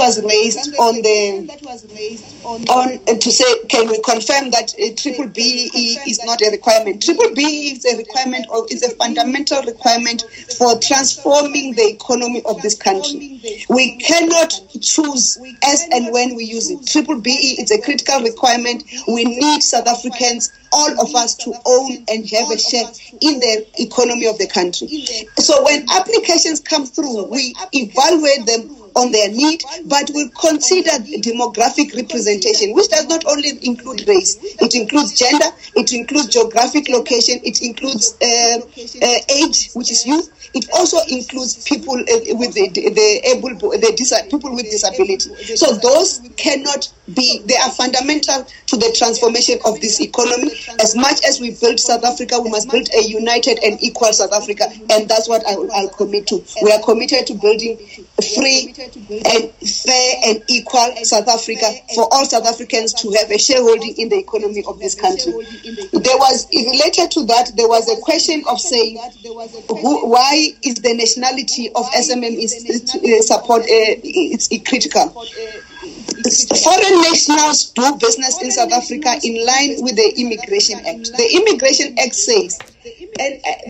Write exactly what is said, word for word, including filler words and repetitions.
was raised on the on uh, to say, can we confirm that uh, triple B E is not a requirement? Triple B E is a requirement, or is a fundamental requirement for transforming the economy of this country. We cannot choose as and when we use it. Triple B E is a critical requirement. We need South Africans, all of us, to own and have a share in the economy of the country. So when applications come through, we evaluate them on their need, but we consider demographic representation, which does not only include race. It includes gender, it includes geographic location, it includes uh, uh, age, which is youth. It also includes people uh, with the, the able, the dis- people with disability. So those cannot be, they are fundamental to the transformation of this economy. As much as we build South Africa, we must build a united and equal South Africa, and that's what I will, I'll commit to. We are committed to building free and fair and equal South Africa for all South Africans to have a shareholding in the economy of this country. There was, related to that, there was a question of saying, who, why is the nationality of S M M is uh, support uh, it's critical? Foreign nationals do business in South Africa in line with the Immigration Act. The Immigration Act says, and uh,